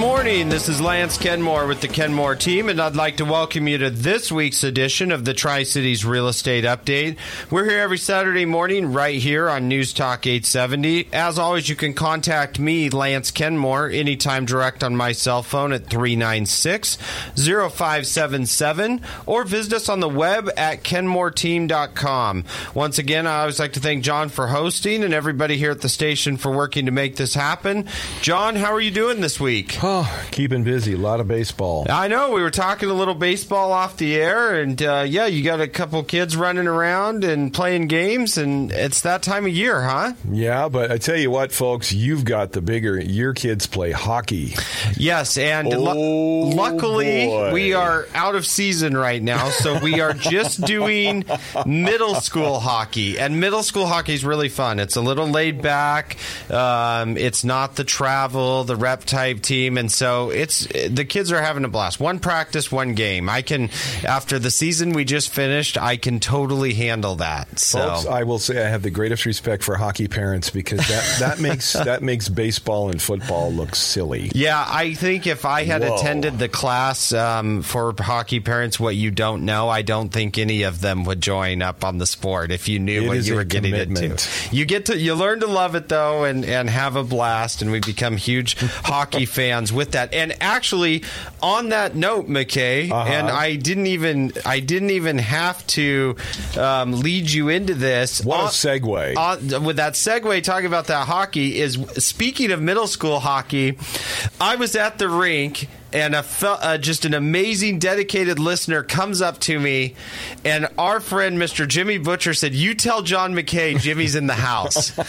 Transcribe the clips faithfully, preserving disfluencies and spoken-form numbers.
morning. This is Lance Kenmore with the Kenmore team, and I'd like to welcome you to this week's edition of the Tri-Cities Real Estate Update. We're here every Saturday morning right here on News Talk eight seventy. As always, you can contact me, Lance Kenmore, anytime direct on my cell phone at three nine six, zero five seven seven, or visit us on the web at kenmore team dot com. Once again, I always like to thank John for hosting and everybody here at the station for working to make this happen. John, how are you doing this week? Oh, keeping busy. A lot of baseball. I know. We were talking a little baseball off the air, and uh, yeah, you got a couple kids running around and playing games, and it's that time of year, huh? Yeah, but I tell you what, folks, you've got the bigger. Your kids play hockey. Yes, and oh, lu- luckily boy. we are out of season right now, so we are just doing middle school hockey, and middle school hockey is really fun. It's a little laid back. Um, it's not the travel, the rep type team. And so it's the kids are having a blast. One practice, one game. I can, after the season we just finished, I can totally handle that. So. Folks, I will say I have the greatest respect for hockey parents because that, that makes that makes baseball and football look silly. Yeah, I think if I had Whoa. attended the class um, for hockey parents, what you don't know, I don't think any of them would join up on the sport if you knew It what is you a were getting commitment. into. You get to you learn to love it though, and, and have a blast, and we become huge hockey fans with that. And actually, on that note, McKay, uh-huh. and I didn't even I didn't even have to um, lead you into this. What on, a segue. On, with that segue, talking about that hockey, is speaking of middle school hockey, I was at the rink, and a uh, just an amazing, dedicated listener comes up to me, and our friend, Mister Jimmy Butcher, said, "You tell John McKay Jimmy's in the house." So,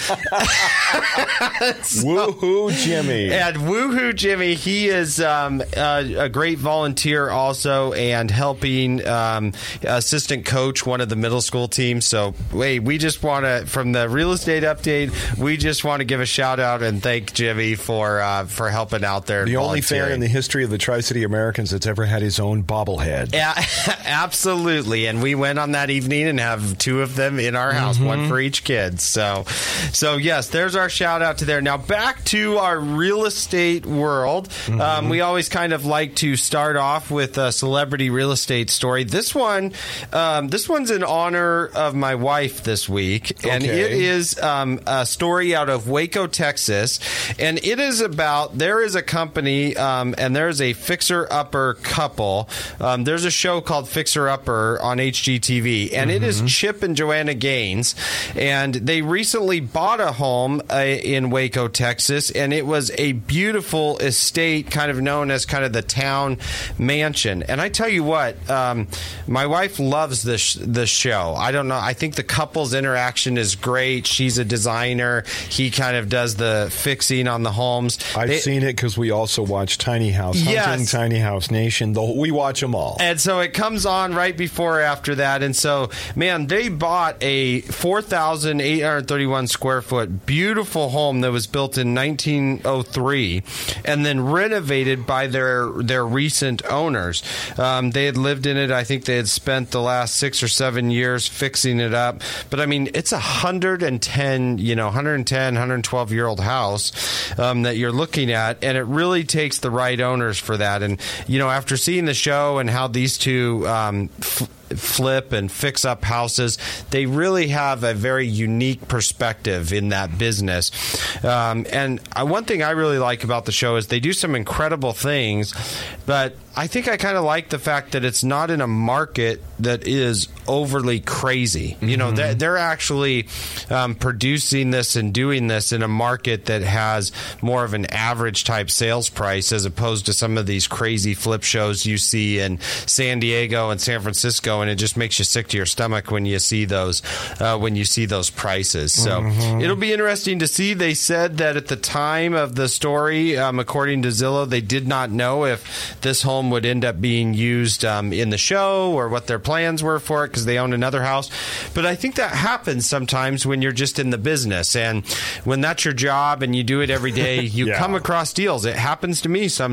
woohoo, Jimmy. And woohoo, Jimmy. He is um, a, a great volunteer also, and helping um, assistant coach one of the middle school teams. So, wait, we just want to, from the real estate update, we just want to give a shout out and thank Jimmy for uh, for helping out there. The only fan in the history of the Tri-City Americans that's ever had his own bobblehead. Yeah, absolutely. And we went on that evening and have two of them in our house, mm-hmm. one for each kid. So, so yes, there's our shout out to there. Now back to our real estate world. Mm-hmm. Um, we always kind of like to start off with a celebrity real estate story. This one, um, this one's in honor of my wife this week, okay. and it is um, a story out of Waco, Texas, and it is about there is a company um, and there's a fixer-upper couple. Um, there's a show called Fixer-Upper on H G T V, and mm-hmm. it is Chip and Joanna Gaines, and they recently bought a home uh, in Waco, Texas, and it was a beautiful estate, kind of known as kind of the town mansion. And I tell you what, um, my wife loves this this show. I don't know. I think the couple's interaction is great. She's a designer. He kind of does the fixing on the homes. I've they, seen it because we also watch Tiny House. Hunting, yes. Tiny House Nation. The, we watch them all. And so it comes on right before or after that. And so, man, they bought a four thousand eight hundred thirty-one square foot beautiful home that was built in nineteen oh three and then renovated by their their recent owners. Um, they had lived in it. I think they had spent the last six or seven years fixing it up. But, I mean, it's a one hundred ten, you know, one hundred ten, one hundred twelve year old house um, that you're looking at. And it really takes the right owners for that. And, you know, after seeing the show and how these two um, f- flip and fix up houses, they really have a very unique perspective in that business. Um, and I, one thing I really like about the show is they do some incredible things, but I think I kind of like the fact that it's not in a market that is overly crazy. Mm-hmm. You know, they're, they're actually um, producing this and doing this in a market that has more of an average type sales price as opposed to some of these crazy flip shows you see in San Diego and San Francisco, and it just makes you sick to your stomach when you see those uh, when you see those prices. So mm-hmm. it'll be interesting to see. They said that at the time of the story, um, according to Zillow, they did not know if this home would end up being used um, in the show or what their plans were for it because they own another house. But I think that happens sometimes when you're just in the business, and when that's your job and you do it every day, you yeah. come across deals. It happens to me sometimes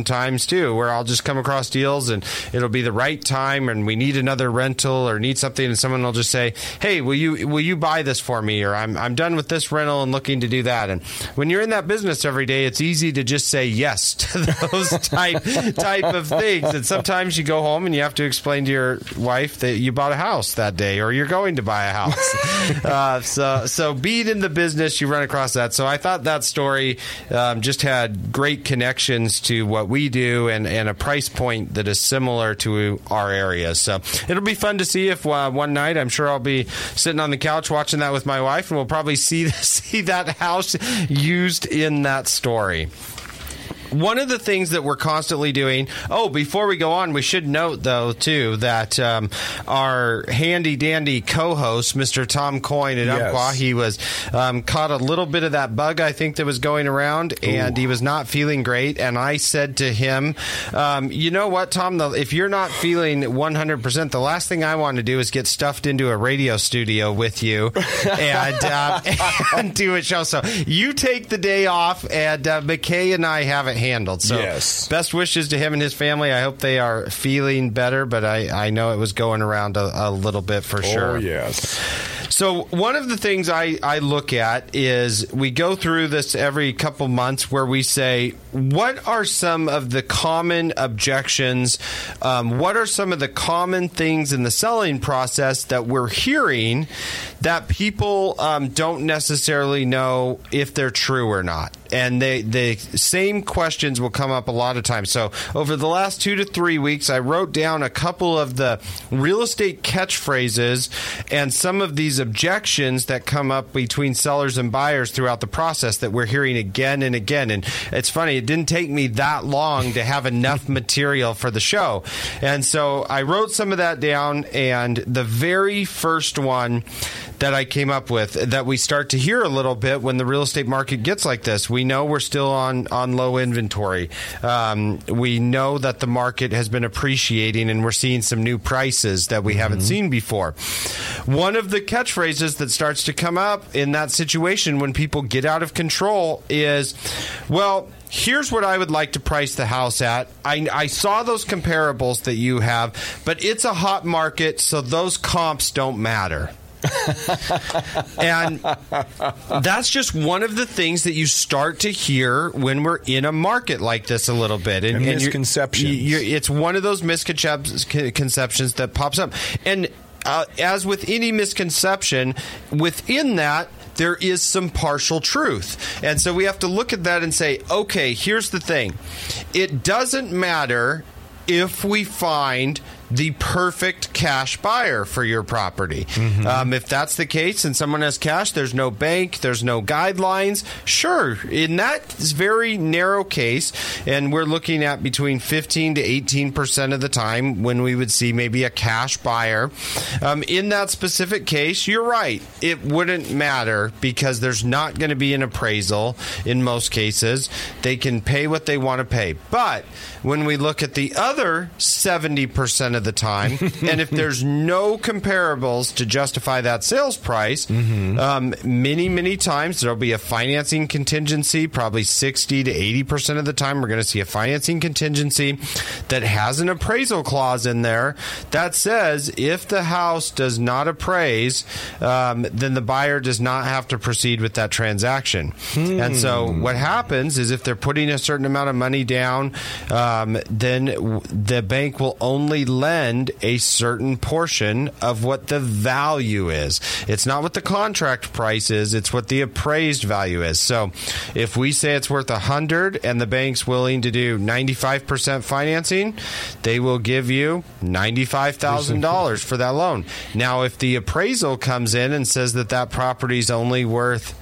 happens too, where I'll just come across deals and it'll be the right time and we need another rental or need something, and someone will just say, hey, will you will you buy this for me? Or I'm I'm done with this rental and looking to do that. And when you're in that business every day, it's easy to just say yes to those type type of things. And sometimes you go home and you have to explain to your wife that you bought a house that day or you're going to buy a house. uh, so so being in the business, you run across that. So I thought that story um, just had great connections to what we do and, and a price point that is similar to our area. So it'll be fun to see if uh, one night, I'm sure I'll be sitting on the couch watching that with my wife, and we'll probably see see that house used in that story. One of the things that we're constantly doing, oh, before we go on, we should note, though, too, that um, our handy-dandy co-host, Mister Tom Coyne at yes. Umpqua, he was um, caught a little bit of that bug, I think, that was going around, and Ooh. he was not feeling great. And I said to him, um, you know what, Tom, the, if you're not feeling one hundred percent, the last thing I want to do is get stuffed into a radio studio with you and, uh, and do a show. So you take the day off, and uh, McKay and I have it handled. So yes. best wishes to him and his family. I hope they are feeling better, but I, I know it was going around a, a little bit for sure. Oh, yes. So one of the things I, I look at is we go through this every couple months where we say, what are some of the common objections? Um, what are some of the common things in the selling process that we're hearing that people um, don't necessarily know if they're true or not? And they, the same questions will come up a lot of times. So over the last two to three weeks, I wrote down a couple of the real estate catchphrases and some of these objections that come up between sellers and buyers throughout the process that we're hearing again and again. And it's funny, it didn't take me that long to have enough material for the show. And so I wrote some of that down, and the very first one that I came up with that we start to hear a little bit when the real estate market gets like this. We know we're still on, on low inventory. Um, we know that the market has been appreciating and we're seeing some new prices that we mm-hmm. haven't seen before. One of the catchphrases that starts to come up in that situation when people get out of control is, well, here's what I would like to price the house at. I, I saw those comparables that you have, but it's a hot market, so those comps don't matter. And that's just one of the things that you start to hear when we're in a market like this a little bit. And, and, and misconceptions. You're, you're, it's one of those misconceptions that pops up. And uh, as with any misconception, within that, there is some partial truth. And so we have to look at that and say, okay, here's the thing. It doesn't matter if we find the perfect cash buyer for your property. Mm-hmm. Um, if that's the case and someone has cash, there's no bank, there's no guidelines. Sure, in that very narrow case, and we're looking at between fifteen to eighteen percent of the time when we would see maybe a cash buyer. Um, in that specific case, you're right. It wouldn't matter because there's not going to be an appraisal in most cases. They can pay what they want to pay. But when we look at the other seventy percent of the time, and if there's no comparables to justify that sales price, mm-hmm. um, many, many times there'll be a financing contingency. Probably sixty to eighty percent of the time we're going to see a financing contingency that has an appraisal clause in there that says if the house does not appraise, um, then the buyer does not have to proceed with that transaction. Hmm. And so what happens is if they're putting a certain amount of money down, um, then w- the bank will only lend a certain portion of what the value is. It's not what the contract price is, it's what the appraised value is. So if we say it's worth one hundred and the bank's willing to do ninety-five percent financing, they will give you ninety-five thousand dollars for that loan. Now, if the appraisal comes in and says that that property's only worth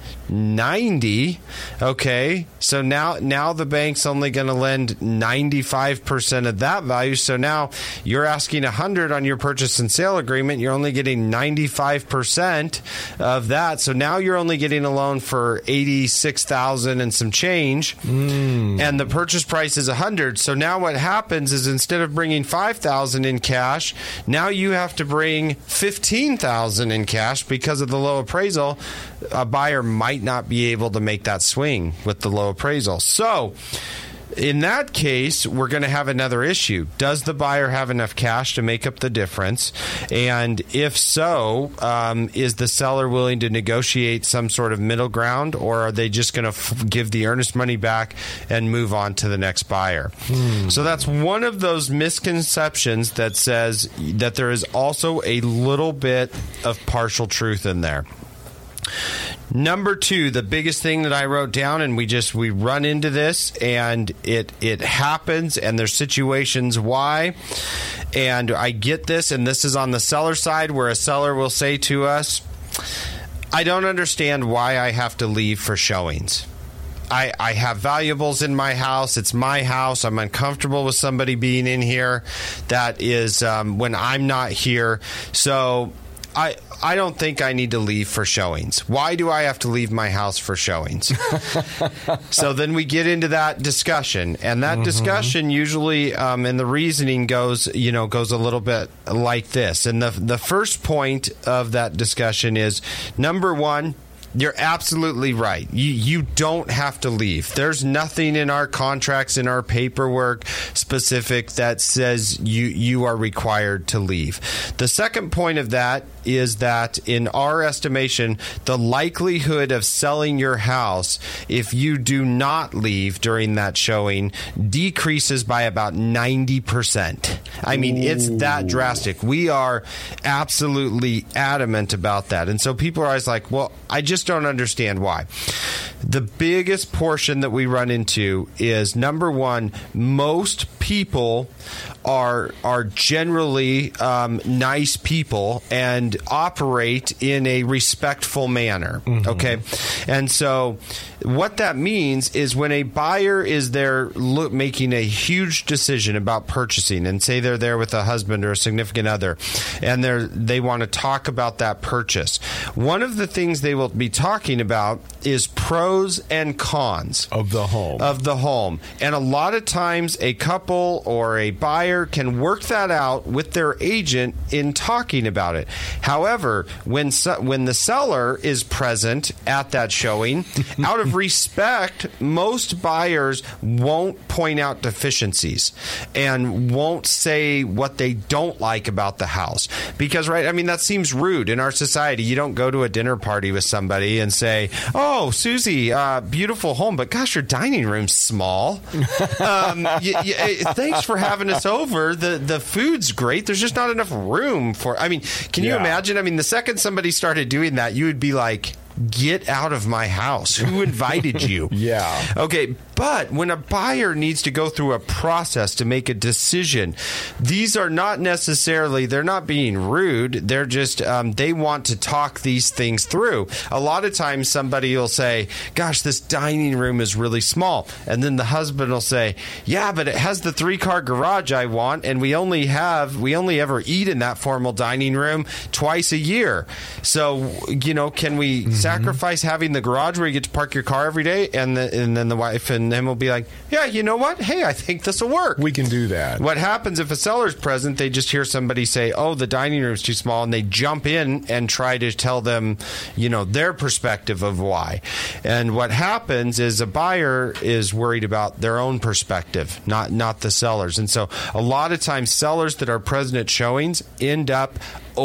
ninety, okay, so now now the bank's only going to lend ninety-five percent of that value. So now you're asking one hundred on your purchase and sale agreement, you're only getting ninety-five percent of that. So now you're only getting a loan for eighty-six thousand and some change, mm. and the purchase price is one hundred. So now what happens is instead of bringing five thousand in cash, now you have to bring fifteen thousand in cash because of the low appraisal. A buyer might not be able to make that swing with the low appraisal. So In that case, we're going to have another issue. Does the buyer have enough cash to make up the difference? And if so, um, is the seller willing to negotiate some sort of middle ground, or are they just going to f- give the earnest money back and move on to the next buyer? Hmm. So that's one of those misconceptions that says that there is also a little bit of partial truth in there. Number two, the biggest thing that I wrote down, and we just we run into this, and it it happens, and there's situations why, and I get this, and this is on the seller side, where a seller will say to us, I don't understand why I have to leave for showings. I, I have valuables in my house. It's my house. I'm uncomfortable with somebody being in here. That is um, when I'm not here. So I I don't think I need to leave for showings. Why do I have to leave my house for showings? So then we get into that discussion, and that mm-hmm. discussion usually, um, and the reasoning goes, you know, goes a little bit like this. And the the first point of that discussion is, number one, you're absolutely right. You you don't have to leave. There's nothing in our contracts, in our paperwork specific that says you you are required to leave. The second point of that is that in our estimation, the likelihood of selling your house if you do not leave during that showing decreases by about ninety percent. I mean, Ooh. It's that drastic. We are absolutely adamant about that. And so people are always like, well, I just don't understand why. The biggest portion that we run into is, number one, most people are are generally um, nice people and operate in a respectful manner. Mm-hmm. Okay, and so what that means is when a buyer is there look, making a huge decision about purchasing, and say they're there with a husband or a significant other, and they they want to talk about that purchase, one of the things they will be talking about is pros and cons of the home. Of the home. And a lot of times a couple or a buyer can work that out with their agent in talking about it. However, when when the seller is present at that showing, out of respect, most buyers won't point out deficiencies and won't say what they don't like about the house. Because, right, I mean, that seems rude in our society. You don't go to a dinner party with somebody and say, oh, Susie, uh, beautiful home, but gosh, your dining room's small. um, y- y- thanks for having us over. The the food's great. There's just not enough room for. I mean, can you yeah. imagine? I mean, the second somebody started doing that, you would be like, get out of my house. Who invited you? Yeah. Okay, but when a buyer needs to go through a process to make a decision, these are not necessarily, they're not being rude. They're just, um, they want to talk these things through. A lot of times somebody will say, gosh, this dining room is really small. And then the husband will say, yeah, but it has the three-car garage I want, and we only have, we only ever eat in that formal dining room twice a year. So, you know, can we mm-hmm. sacrifice having the garage where you get to park your car every day? And, the, and then the wife and them will be like, yeah, you know what? Hey, I think this will work. We can do that. What happens if a seller's present, they just hear somebody say, oh, the dining room's too small, and they jump in and try to tell them, you know, their perspective of why. And what happens is a buyer is worried about their own perspective, not, not the seller's. And so a lot of times sellers that are present at showings end up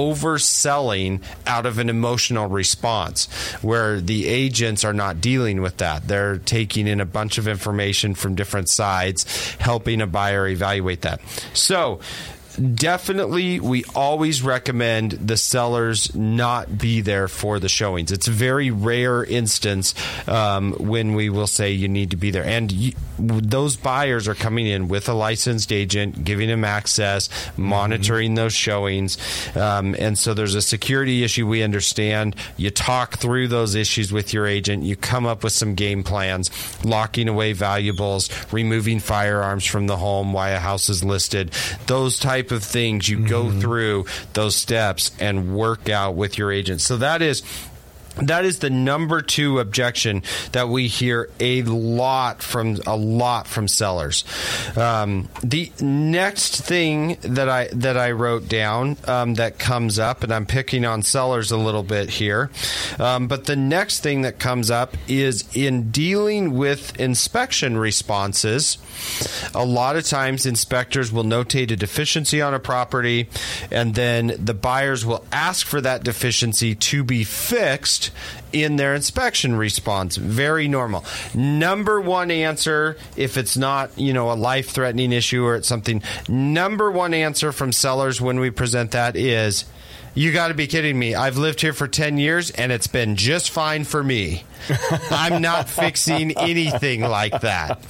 overselling out of an emotional response, where the agents are not dealing with that. They're taking in a bunch of information from different sides, helping a buyer evaluate that. So definitely, we always recommend the sellers not be there for the showings. It's a very rare instance um, when we will say you need to be there. And you, those buyers are coming in with a licensed agent, giving them access, monitoring mm-hmm. those showings. Um, and so there's a security issue we understand. You talk through those issues with your agent. You come up with some game plans, locking away valuables, removing firearms from the home while a house is listed. Those type of things, you mm-hmm. go through those steps and work out with your agent. So that is That is the number two objection that we hear a lot from a lot from sellers. Um, the next thing that I that I wrote down um, that comes up, and I'm picking on sellers a little bit here, um, but the next thing that comes up is in dealing with inspection responses. A lot of times, inspectors will notate a deficiency on a property, and then the buyers will ask for that deficiency to be fixed in their inspection response. Very normal. Number one answer, if it's not, you know, a life-threatening issue or it's something, number one answer from sellers when we present that is, you got to be kidding me. I've lived here for ten years and it's been just fine for me. I'm not fixing anything like that.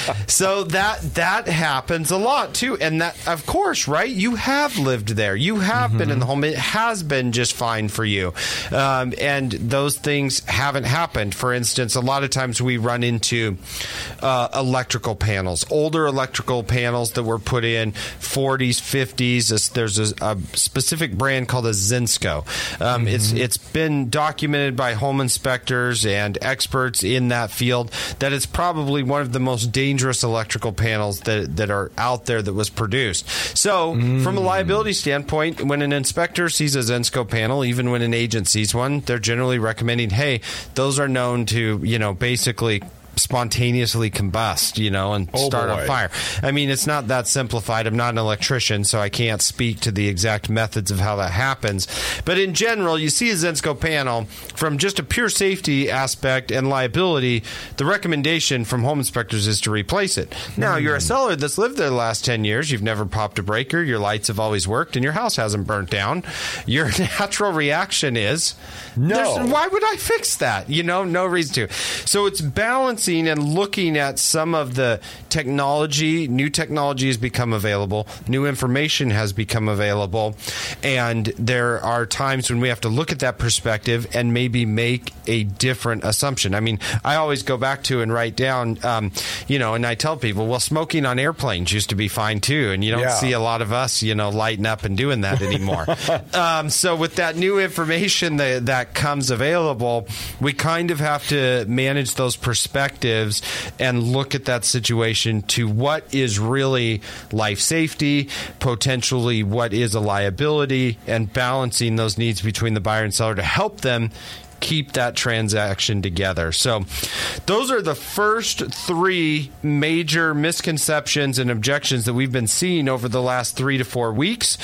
So that that happens a lot too. And that, of course, right? You have lived there. You have mm-hmm. been in the home. It has been just fine for you. Um, and those things haven't happened. For instance, a lot of times we run into uh, electrical panels, older electrical panels that were put in forties, fifties. There's a, a specific brand called a Zinsco. Um, mm-hmm. It's It's been documented by home inspectors and and experts in that field that it's probably one of the most dangerous electrical panels that that are out there that was produced. So mm. from a liability standpoint, when an inspector sees a Zinsco panel, even when an agent sees one, they're generally recommending, hey, those are known to, you know, basically spontaneously combust, you know, and oh start boy. on fire. I mean, it's not that simplified. I'm not an electrician, so I can't speak to the exact methods of how that happens. But in general, you see a Zinsco panel, from just a pure safety aspect and liability, the recommendation from home inspectors is to replace it. Now, you're a seller that's lived there the last ten years. You've never popped a breaker. Your lights have always worked, and your house hasn't burnt down. Your natural reaction is, no. Why would I fix that? You know, no reason to. So it's balancing and looking at some of the technology. New technology has become available. New information has become available. And there are times when we have to look at that perspective and maybe make a different assumption. I mean, I always go back to and write down, um, you know, and I tell people, well, smoking on airplanes used to be fine too. And you don't yeah. see a lot of us, you know, lighting up and doing that anymore. um, so with that new information that, that comes available, we kind of have to manage those perspectives and look at that situation to what is really life safety, potentially what is a liability, and balancing those needs between the buyer and seller to help them keep that transaction together. So those are the first three major misconceptions and objections that we've been seeing over the last three to four weeks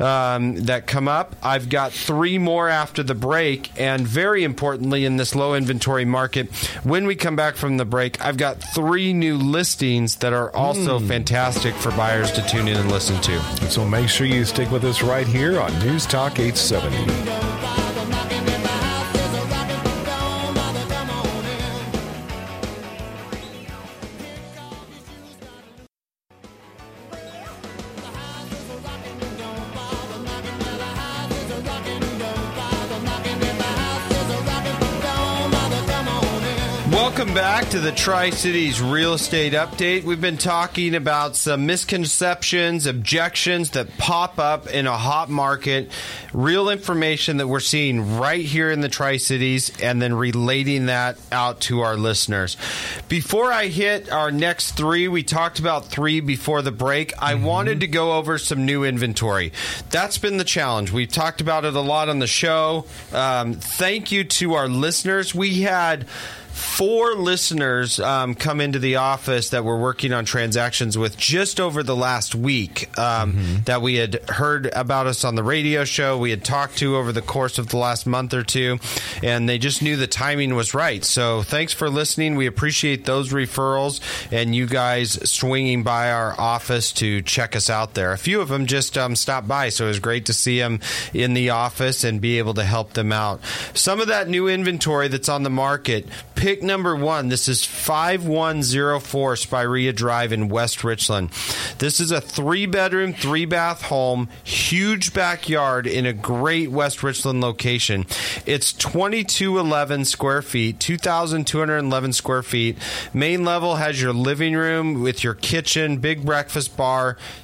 um, that come up. I've got three more after the break, and very importantly, in this low inventory market, when we come back from the break, I've got three new listings that are also mm. fantastic for buyers to tune in and listen to. So make sure you stick with us right here on News Talk eight seventy. Welcome back to the Tri-Cities Real Estate Update. We've been talking about some misconceptions, objections that pop up in a hot market, real information that we're seeing right here in the Tri-Cities, and then relating that out to our listeners. Before I hit our next three, we talked about three before the break. I mm-hmm. wanted to go over some new inventory. That's been the challenge. We've talked about it a lot on the show. Um, thank you to our listeners. We had four listeners um, come into the office that we're working on transactions with just over the last week um, mm-hmm. that we had heard about us on the radio show. We had talked to over the course of the last month or two, and they just knew the timing was right. So thanks for listening. We appreciate those referrals and you guys swinging by our office to check us out there. A few of them just um, stopped by, so it was great to see them in the office and be able to help them out. Some of that new inventory that's on the market, pick number one. This is five one zero four Spirea Drive in West Richland. This is a three-bedroom, three-bath home, huge backyard in a great West Richland location. It's twenty-two eleven square feet, two thousand two hundred eleven square feet. Main level has your living room with your kitchen, big breakfast bar,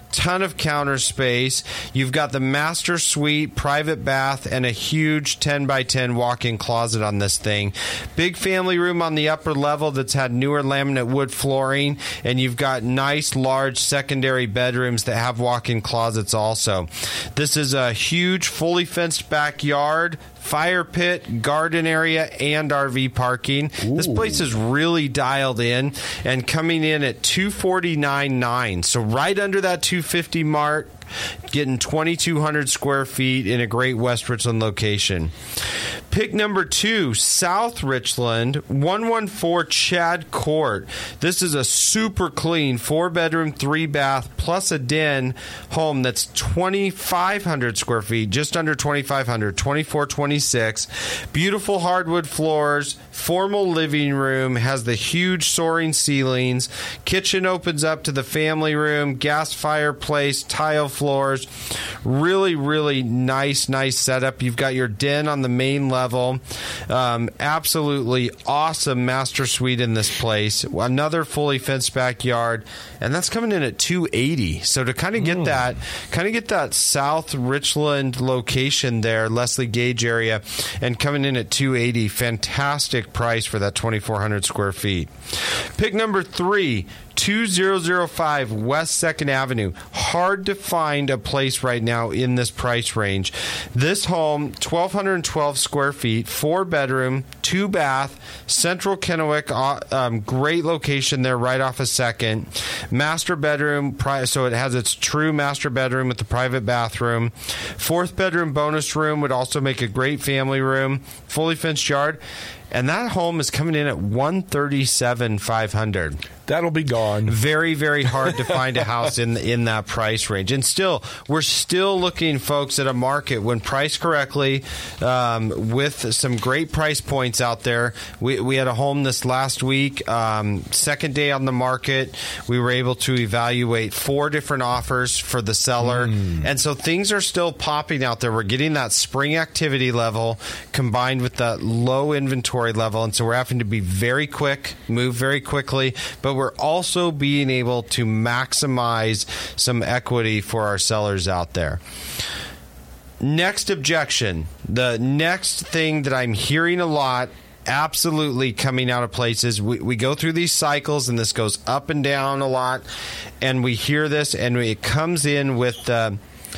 ton of counter space. You've got the master suite, private bath, and a huge ten by ten walk-in closet on this thing. Big family room on the upper level that's had newer laminate wood flooring, and you've got nice, large secondary bedrooms that have walk-in closets also. This is a huge, fully fenced backyard, fire pit, garden area, and R V parking. Ooh. This place is really dialed in and coming in at two forty-nine nine. So right under that two fifty mark, getting twenty-two hundred square feet in a great West Richland location. Pick number two, South Richland, one fourteen Chad Court. This is a super clean four-bedroom, three-bath, plus a den home that's twenty-five hundred square feet, just under twenty-five hundred, twenty-four twenty-six. Beautiful hardwood floors, formal living room, has the huge soaring ceilings. Kitchen opens up to the family room, gas fireplace, tile floors. Really, really nice, nice setup. You've got your den on the main level. Level. Um, absolutely awesome master suite in this place. Another fully fenced backyard, and that's coming in at two eighty. So to kind of get mm. that, kind of get that South Richland location there, Leslie Gage area, and coming in at two eighty. Fantastic price for that twenty-four hundred square feet. Pick number three, two thousand five West second Avenue. Hard to find a place right now in this price range. This home, twelve twelve square feet, four bedroom, two bath, Central Kennewick, um, great location there right off a second. Master bedroom, so it has its true master bedroom with the private bathroom. Fourth bedroom bonus room would also make a great family room. Fully fenced yard. And that home is coming in at one thirty-seven five hundred. That'll be gone. Very, very hard to find a house in in that price range. And still, we're still looking, folks, at a market when priced correctly, um, with some great price points out there. We, we had a home this last week, um, second day on the market. We were able to evaluate four different offers for the seller. Mm. And so things are still popping out there. We're getting that spring activity level combined with that low inventory level. And so we're having to be very quick, move very quickly, but we're also being able to maximize some equity for our sellers out there. Next objection. The next thing that I'm hearing a lot, absolutely coming out of places, we, we go through these cycles, and this goes up and down a lot, and we hear this, and it comes in with uh,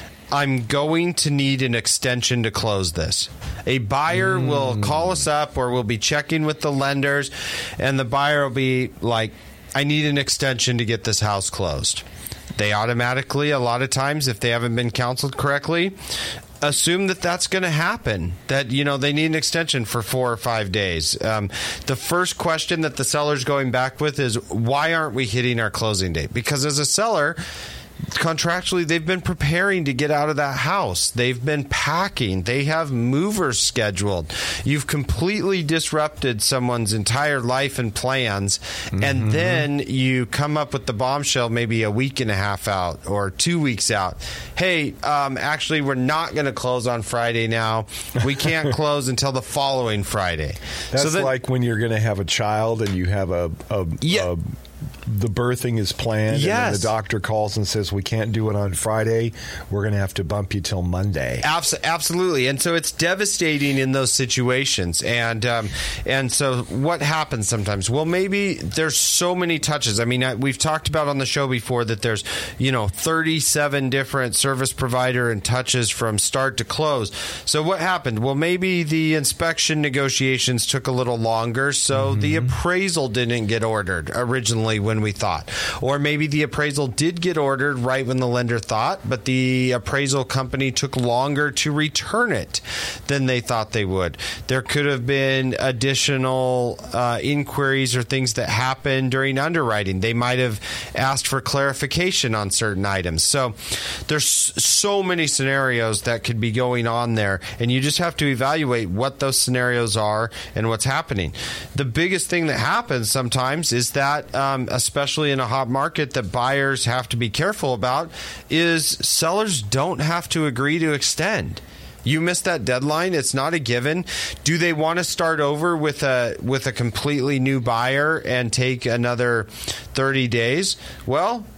I'm going to need an extension to close this. A buyer mm. will call us up, or we'll be checking with the lenders, and the buyer will be like, I need an extension to get this house closed. They automatically, a lot of times, if they haven't been counseled correctly, assume that that's going to happen, that, you know, they need an extension for four or five days. Um, the first question that the seller's going back with is, why aren't we hitting our closing date? Because as a seller, contractually, they've been preparing to get out of that house. They've been packing. They have movers scheduled. You've completely disrupted someone's entire life and plans, mm-hmm. and then you come up with the bombshell maybe a week and a half out or two weeks out. Hey, um, actually, we're not going to close on Friday now. We can't close until the following Friday. That's so that, like when you're going to have a child and you have a... a, yeah. a the birthing is planned, yes. and then the doctor calls and says, we can't do it on Friday. We're going to have to bump you till Monday. Abs- absolutely. And so it's devastating in those situations. And um, and so what happens sometimes? Well, maybe there's so many touches. I mean, I, we've talked about on the show before that there's, you know, thirty-seven different service provider and touches from start to close. So what happened? Well, maybe the inspection negotiations took a little longer, so mm-hmm. the appraisal didn't get ordered originally when we thought. Or maybe the appraisal did get ordered right when the lender thought, but the appraisal company took longer to return it than they thought they would. There could have been additional uh, inquiries or things that happened during underwriting. They might have asked for clarification on certain items. So there's so many scenarios that could be going on there, and you just have to evaluate what those scenarios are and what's happening. The biggest thing that happens sometimes is that um, especially in a hot market, that buyers have to be careful about is sellers don't have to agree to extend. You missed that deadline. It's not a given. Do they want to start over with a with a completely new buyer and take another thirty days? Well,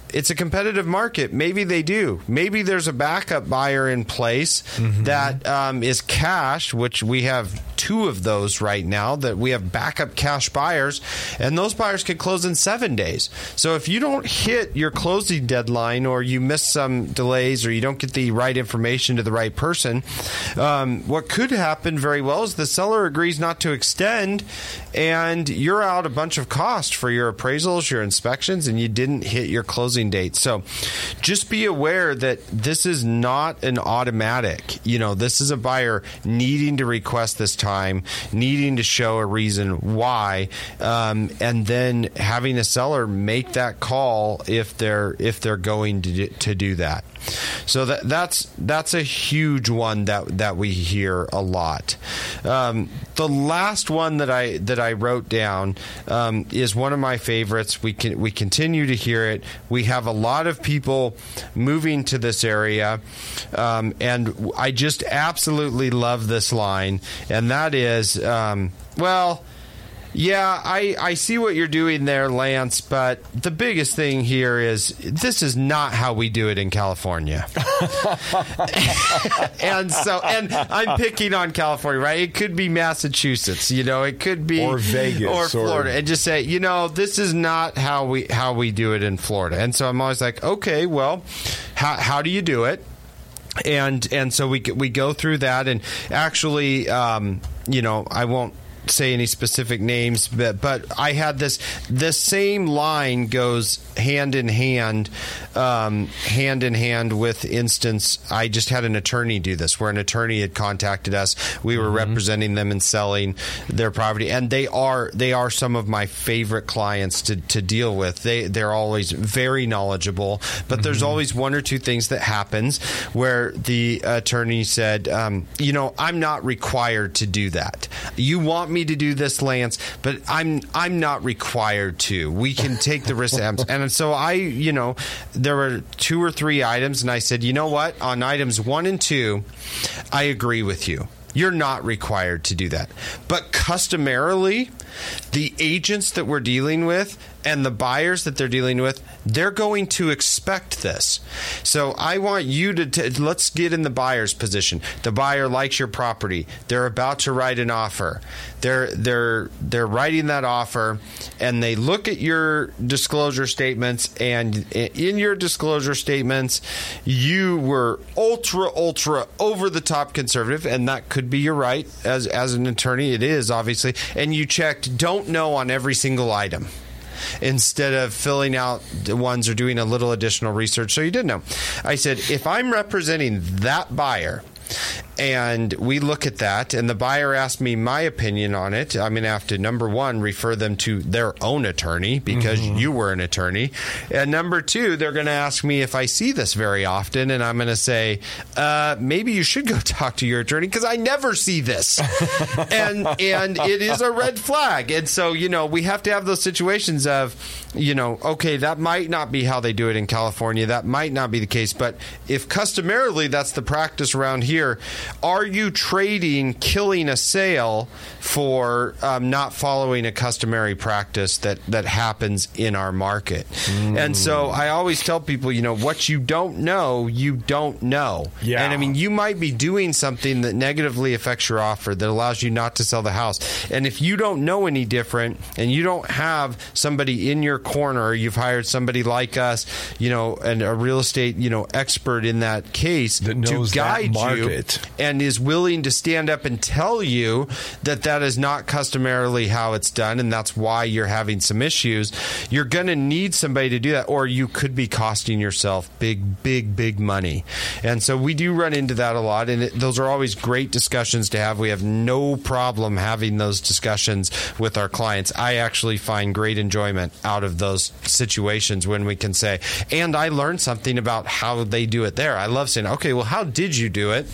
it's a competitive market. Maybe they do. Maybe there's a backup buyer in place mm-hmm. that um, is cash, which we have two of those right now, that we have backup cash buyers, and those buyers can close in seven days. So if you don't hit your closing deadline, or you miss some delays, or you don't get the right information to the right person, um, what could happen very well is the seller agrees not to extend, and you're out a bunch of cost for your appraisals, your inspections, and you didn't hit your closing date. So just be aware that this is not an automatic. You know, this is a buyer needing to request this time, needing to show a reason why, um, and then having a seller make that call if they're if they're going to do, to do that. So that that's that's a huge one that that we hear a lot. Um, the last one that I that I wrote down um, is one of my favorites. We can we continue to hear it. We have a lot of people moving to this area, um, and I just absolutely love this line, and that is, um, well. Yeah, I, I see what you're doing there, Lance, but the biggest thing here is this is not how we do it in California. and so, and I'm picking on California, right? It could be Massachusetts, you know, it could be or Vegas or Florida, or... and just say, you know, this is not how we how we do it in Florida. And so I'm always like, okay, well, how how do you do it? And and so we we go through that, and actually, um, you know, I won't say any specific names, but but I had this this same line goes hand in hand, um, hand in hand with instance. I just had an attorney do this, where an attorney had contacted us. We were mm-hmm. representing them and selling their property, and they are they are some of my favorite clients to, to deal with. They they're always very knowledgeable, but mm-hmm. there's always one or two things that happens where the attorney said, um, you know, I'm not required to do that. You want me to do this, Lance, but I'm I'm not required to. We can take the risk. And so I, you know, there were two or three items, and I said, you know what? On items one and two, I agree with you. You're not required to do that. But customarily, the agents that we're dealing with and the buyers that they're dealing with, they're going to expect this. So I want you to, t- let's get in the buyer's position. The buyer likes your property. They're about to write an offer. They're they're they're writing that offer, and they look at your disclosure statements, and in your disclosure statements, you were ultra, ultra over the top conservative, and that could be your right as as an attorney. It is, obviously. And you checked don't know on every single item, instead of filling out the ones or doing a little additional research. So you did know. I said, if I'm representing that buyer and we look at that, and the buyer asked me my opinion on it, I'm going to have to, number one, refer them to their own attorney because mm-hmm. you were an attorney. And number two, they're going to ask me if I see this very often, and I'm going to say, uh, maybe you should go talk to your attorney because I never see this. and and it is a red flag. And so, you know, we have to have those situations of, you know, okay, that might not be how they do it in California. That might not be the case. But if customarily that's the practice around here, are you trading killing a sale for um, not following a customary practice that, that happens in our market? Mm. And so I always tell people, you know, what you don't know, you don't know. Yeah. And I mean, you might be doing something that negatively affects your offer that allows you not to sell the house. And if you don't know any different, and you don't have somebody in your corner, you've hired somebody like us, you know, and a real estate, you know, expert in that case that knows to guide that market. You and is willing to stand up and tell you that that is not customarily how it's done, and that's why you're having some issues, you're going to need somebody to do that, or you could be costing yourself big, big, big money. And so we do run into that a lot, and it, those are always great discussions to have. We have no problem having those discussions with our clients. I actually find great enjoyment out of those situations when we can say, and I learned something about how they do it there. I love saying, okay, well, how did you do it? Mm-hmm.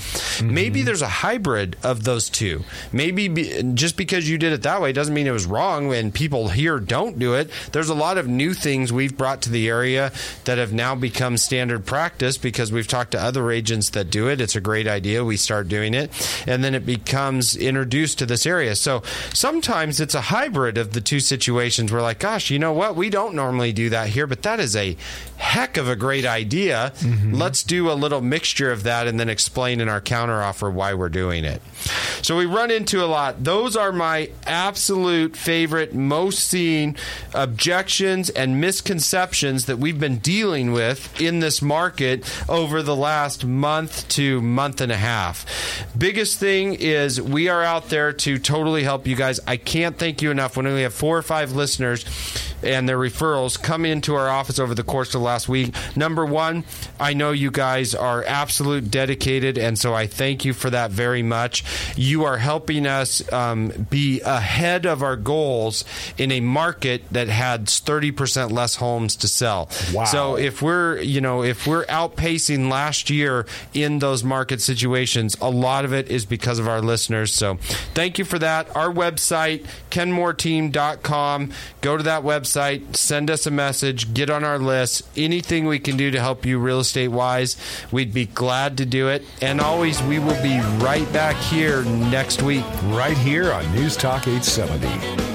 Mm-hmm. Maybe there's a hybrid of those two. Maybe be, just because you did it that way doesn't mean it was wrong, and people here don't do it. There's a lot of new things we've brought to the area that have now become standard practice because we've talked to other agents that do it. It's a great idea. We start doing it, and then it becomes introduced to this area. So sometimes it's a hybrid of the two situations. We're like, gosh, you know what? We don't normally do that here, but that is a heck of a great idea. Mm-hmm. Let's do a little mixture of that and then explain in our counteroffer why we're doing it. So we run into a lot. Those are my absolute favorite, most seen objections and misconceptions that we've been dealing with in this market over the last month to month and a half. Biggest thing is we are out there to totally help you guys. I can't thank you enough. When we have four or five listeners and their referrals come into our office over the course of the last week. Number one, I know you guys are absolute dedicated, and so I thank you for that very much. You are helping us um, be ahead of our goals in a market that had thirty percent less homes to sell. Wow. So if we're, you know, if we're outpacing last year in those market situations, a lot of it is because of our listeners. So thank you for that. Our website, kenmore team dot com. Go to that website, send us a message, get on our list. Anything we can do to help you real estate wise, we'd be glad to do it. And always, we will be right back here next week. Right here on News Talk eight seventy.